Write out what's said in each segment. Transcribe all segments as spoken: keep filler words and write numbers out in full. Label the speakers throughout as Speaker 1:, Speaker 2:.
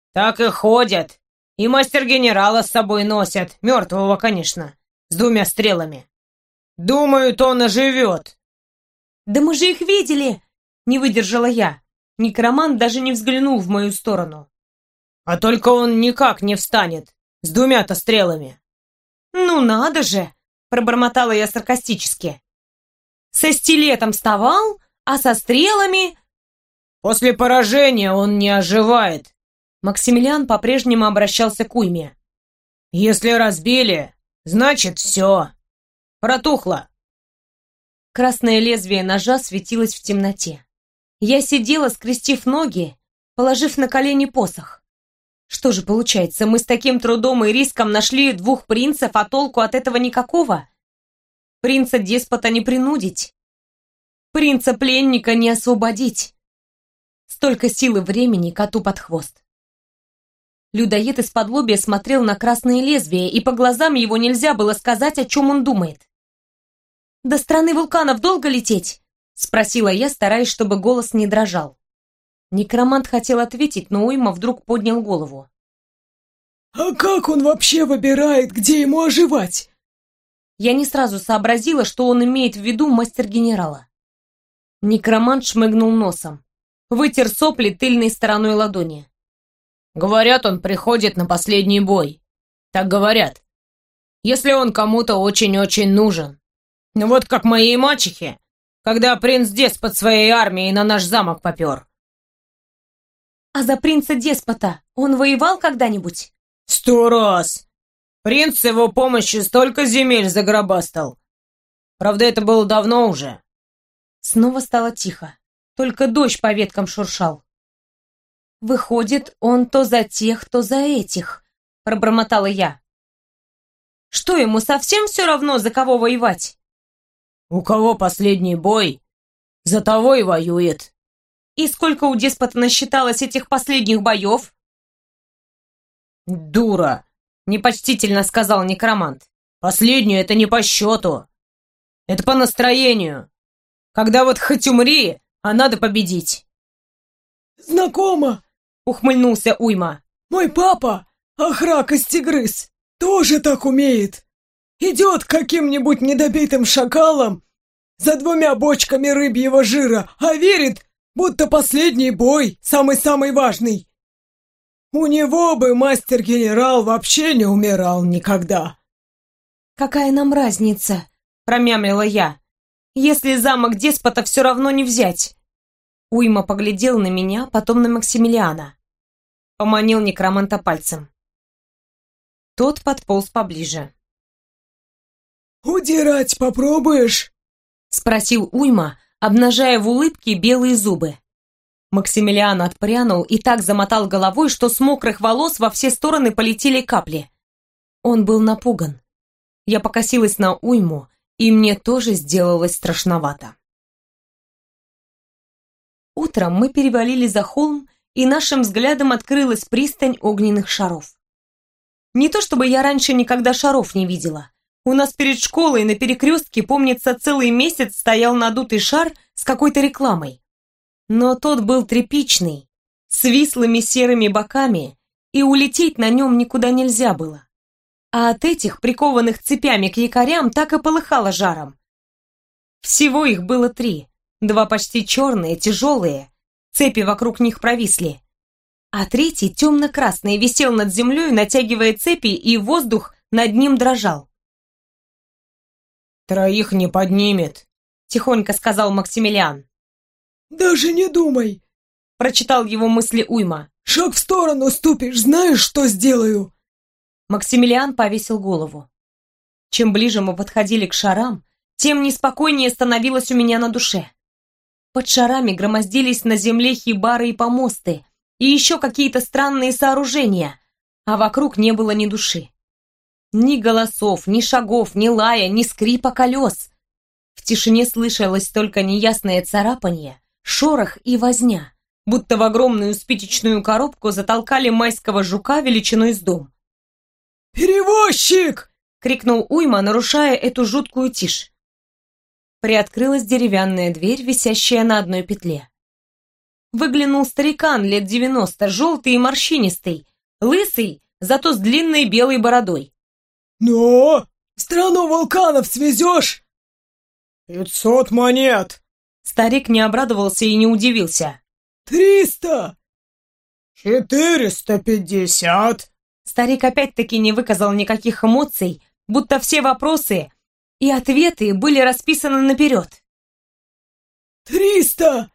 Speaker 1: Так и ходят. И мастер-генерала с собой носят, мертвого, конечно, с двумя стрелами. Думают, он оживет.
Speaker 2: Да мы же их видели, не выдержала я. Некромант даже не взглянул в мою сторону.
Speaker 1: А только он никак не встанет, с двумя-то стрелами.
Speaker 2: Ну надо же, пробормотала я саркастически. Со стилетом вставал, а со стрелами...
Speaker 1: После поражения он не оживает.
Speaker 2: Максимилиан по-прежнему обращался к Уйме.
Speaker 1: Если разбили, значит все. Протухло.
Speaker 2: Красное лезвие ножа светилось в темноте. Я сидела, скрестив ноги, положив на колени посох. Что же получается, мы с таким трудом и риском нашли двух принцев, а толку от этого никакого? Принца-деспота не принудить. Принца-пленника не освободить. Столько сил и времени коту под хвост. Людоед из-под лобья смотрел на красное лезвие, и по глазам его нельзя было сказать, о чем он думает. «До страны вулканов долго лететь?» — спросила я, стараясь, чтобы голос не дрожал. Некромант хотел ответить, но Уйма вдруг поднял голову.
Speaker 3: «А как он вообще выбирает, где ему оживать?»
Speaker 2: Я не сразу сообразила, что он имеет в виду мастер-генерала. Некромант шмыгнул носом, вытер сопли тыльной стороной ладони.
Speaker 1: Говорят, он приходит на последний бой. Так говорят. Если он кому-то очень-очень нужен. Ну вот как моей мачехе, когда принц-деспот своей армией на наш замок попер.
Speaker 2: А за принца-деспота он воевал когда-нибудь?
Speaker 1: Сто раз. Принц с его помощью столько земель загробастал. Правда, это было давно уже.
Speaker 2: Снова стало тихо. Только дождь по веткам шуршал. «Выходит, он то за тех, то за этих», — пробормотала я. «Что, ему совсем все равно, за кого воевать?»
Speaker 1: «У кого последний бой, за того и воюет».
Speaker 2: «И сколько у деспота насчиталось этих последних боев?»
Speaker 1: «Дура», — непочтительно сказал некромант. «Последнюю это не по счету. Это по настроению. Когда вот хоть умри, а надо победить».
Speaker 3: «Знакомо», —
Speaker 2: ухмыльнулся Уйма.
Speaker 3: «Мой папа, Ахрак Истигрыз, тоже так умеет. Идет к каким-нибудь недобитым шакалам за двумя бочками рыбьего жира, а верит, будто последний бой самый-самый важный. У него бы мастер-генерал вообще не умирал никогда».
Speaker 2: «Какая нам разница?» — промямлила я. «Если замок деспота все равно не взять». Уйма поглядел на меня, потом на Максимилиана. Поманил некроманта пальцем. Тот подполз поближе.
Speaker 3: «Удирать попробуешь?»
Speaker 2: — спросил Уйма, обнажая в улыбке белые зубы. Максимилиан отпрянул и так замотал головой, что с мокрых волос во все стороны полетели капли. Он был напуган. Я покосилась на Уйму, и мне тоже сделалось страшновато. Утром мы перевалили за холм, и нашим взглядом открылась пристань огненных шаров. Не то чтобы я раньше никогда шаров не видела. У нас перед школой на перекрестке, помнится, целый месяц стоял надутый шар с какой-то рекламой. Но тот был тряпичный, с вислыми серыми боками, и улететь на нем никуда нельзя было. А от этих, прикованных цепями к якорям, так и полыхало жаром. Всего их было три, два почти черные, тяжелые, цепи вокруг них провисли, а третий, темно-красный, висел над землей, натягивая цепи, и воздух над ним дрожал.
Speaker 1: «Троих не поднимет», —
Speaker 2: тихонько сказал Максимилиан.
Speaker 3: «Даже не думай»,
Speaker 2: — прочитал его мысли Уйма.
Speaker 3: «Шаг в сторону ступишь, знаешь, что сделаю?»
Speaker 2: Максимилиан повесил голову. Чем ближе мы подходили к шарам, тем неспокойнее становилось у меня на душе. Под шарами громоздились на земле хибары и помосты, и еще какие-то странные сооружения, а вокруг не было ни души. Ни голосов, ни шагов, ни лая, ни скрипа колес. В тишине слышалось только неясное царапанье, шорох и возня, будто в огромную спичечную коробку затолкали майского жука величиной с дом.
Speaker 3: «Перевозчик!»
Speaker 2: — крикнул Уйма, нарушая эту жуткую тишь. Приоткрылась деревянная дверь, висящая на одной петле. выглянул старикан лет девяносто, желтый и морщинистый, лысый, зато с длинной белой бородой.
Speaker 3: «Ну, в страну вулканов свезешь?» «Пятьсот монет!»
Speaker 2: Старик не обрадовался и не удивился.
Speaker 3: «Триста!» «Четыреста пятьдесят!»
Speaker 2: Старик опять-таки не выказал никаких эмоций, будто все вопросы и ответы были расписаны наперед.
Speaker 3: «Триста!»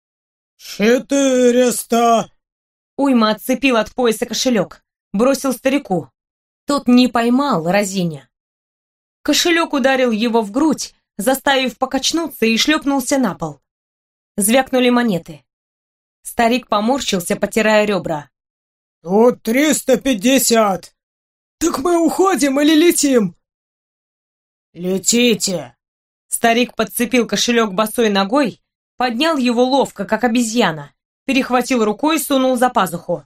Speaker 3: «Четыреста!»
Speaker 2: Уйма отцепил от пояса кошелек, бросил старику. Тот не поймал разиня. Кошелек ударил его в грудь, заставив покачнуться, и шлепнулся на пол. Звякнули монеты. Старик поморщился, потирая ребра.
Speaker 3: «Тут триста пятьдесят! Так мы уходим или летим?» «Летите!»
Speaker 2: Старик подцепил кошелек босой ногой, поднял его ловко, как обезьяна, перехватил рукой и сунул за пазуху.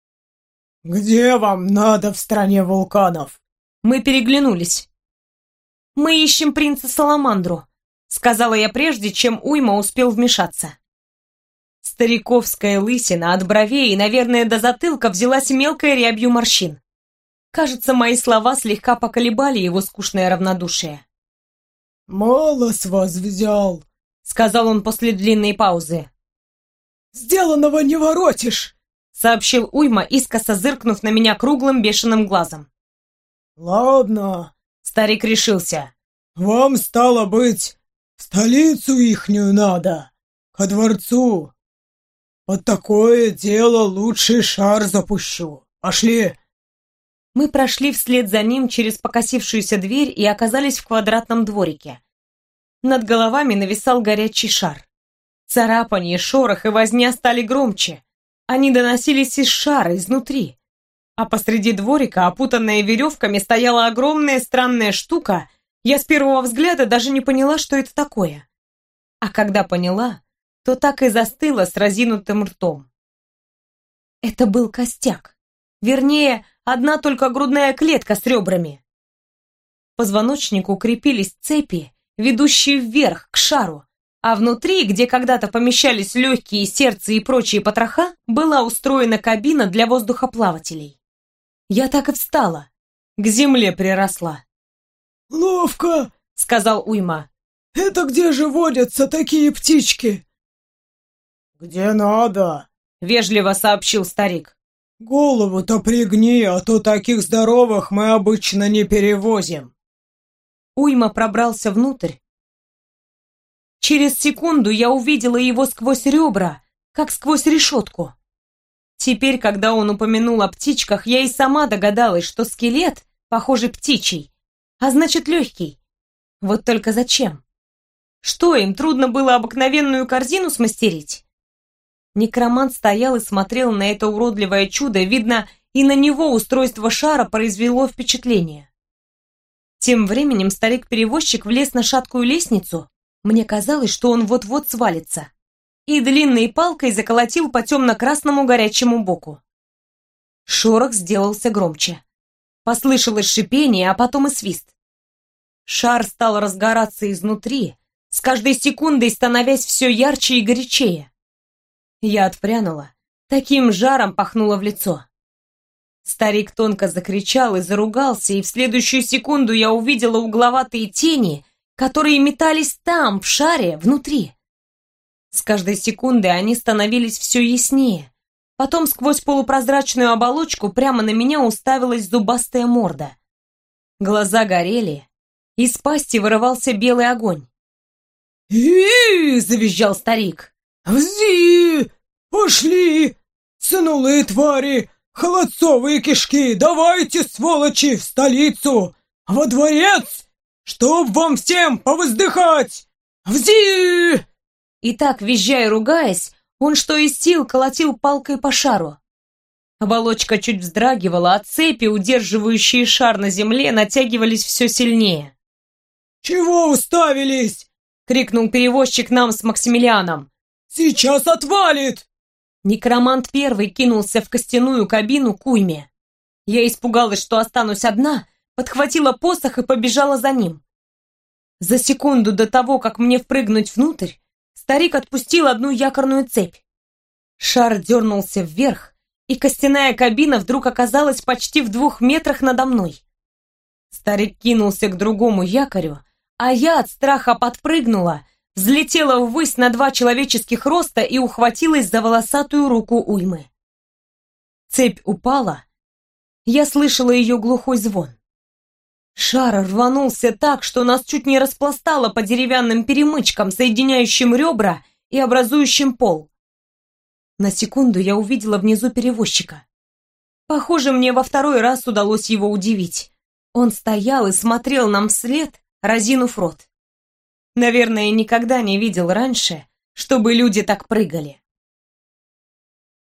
Speaker 3: «Где вам надо в стране вулканов?»
Speaker 2: Мы переглянулись. «Мы ищем принца Саламандру», — сказала я прежде, чем Уйма успел вмешаться. Стариковская лысина от бровей и, наверное, до затылка взялась мелкой рябью морщин. Кажется, мои слова слегка поколебали его скучное равнодушие.
Speaker 3: «Мало с вас взял»,
Speaker 2: — сказал он после длинной паузы.
Speaker 3: «Сделанного не воротишь»,
Speaker 2: — сообщил Уйма, искоса зыркнув на меня круглым бешеным глазом.
Speaker 3: «Ладно»,
Speaker 2: — старик решился.
Speaker 3: «Вам, стало быть, в столицу ихнюю надо, ко дворцу. Под такое дело лучший шар запущу. Пошли!»
Speaker 2: Мы прошли вслед за ним через покосившуюся дверь и оказались в квадратном дворике. Над головами нависал горячий шар. Царапанье, шорох и возня стали громче. Они доносились из шара, изнутри. А посреди дворика, опутанная веревками, стояла огромная странная штука. Я с первого взгляда даже не поняла, что это такое. А когда поняла, то так и застыла с разинутым ртом. Это был костяк. Вернее, одна только грудная клетка с ребрами. К позвоночнику крепились цепи, ведущие вверх, к шару, а внутри, где когда-то помещались легкие, сердце и прочие потроха, была устроена кабина для воздухоплавателей. Я так и встала, к земле приросла.
Speaker 3: «Ловко»,
Speaker 2: — сказал Уйма.
Speaker 3: «Это где же водятся такие птички?» «Где надо», —
Speaker 2: вежливо сообщил старик.
Speaker 3: «Голову-то пригни, а то таких здоровых мы обычно не перевозим».
Speaker 2: Уйма пробрался внутрь. Через секунду я увидела его сквозь ребра, как сквозь решетку. Теперь, когда он упомянул о птичках, я и сама догадалась, что скелет, похожий птичий, а значит легкий. Вот только зачем? Что, им трудно было обыкновенную корзину смастерить? Некромант стоял и смотрел на это уродливое чудо, видно, и на него устройство шара произвело впечатление. Тем временем старик-перевозчик влез на шаткую лестницу, мне казалось, что он вот-вот свалится, и длинной палкой заколотил по темно-красному горячему боку. Шорох сделался громче. Послышалось шипение, а потом и свист. Шар стал разгораться изнутри, с каждой секундой становясь все ярче и горячее. Я отпрянула, таким жаром пахнуло в лицо. Старик тонко закричал и заругался, и в следующую секунду я увидела угловатые тени, которые метались там, в шаре, внутри. С каждой секундой они становились все яснее. Потом сквозь полупрозрачную оболочку прямо на меня уставилась зубастая морда. Глаза горели, из пасти вырывался белый огонь.
Speaker 3: «И-и-и!» —
Speaker 2: завизжал старик.
Speaker 3: «Взи! Пошли! Сынулые твари! Холодцовые кишки! Давайте, сволочи, в столицу! Во дворец! Чтоб вам всем повоздыхать! Взи!»
Speaker 2: И так, визжая и ругаясь, он что из сил колотил палкой по шару. Оболочка чуть вздрагивала, а цепи, удерживающие шар на земле, натягивались все сильнее.
Speaker 3: «Чего уставились?»
Speaker 2: — крикнул перевозчик нам с Максимилианом.
Speaker 3: «Сейчас отвалит!»
Speaker 2: Некромант первый кинулся в костяную кабину к Уйме. Я испугалась, что останусь одна, подхватила посох и побежала за ним. За секунду до того, как мне впрыгнуть внутрь, старик отпустил одну якорную цепь. Шар дернулся вверх, и костяная кабина вдруг оказалась почти в двух метрах надо мной. Старик кинулся к другому якорю, а я от страха подпрыгнула, взлетела ввысь на два человеческих роста и ухватилась за волосатую руку уймы. Цепь упала, я слышала ее глухой звон. Шар рванулся так, что нас чуть не распластало по деревянным перемычкам, соединяющим ребра и образующим пол. На секунду я увидела внизу перевозчика. Похоже, мне во второй раз удалось его удивить. Он стоял и смотрел нам вслед, разинув рот. Наверное, никогда не видел раньше, чтобы люди так прыгали.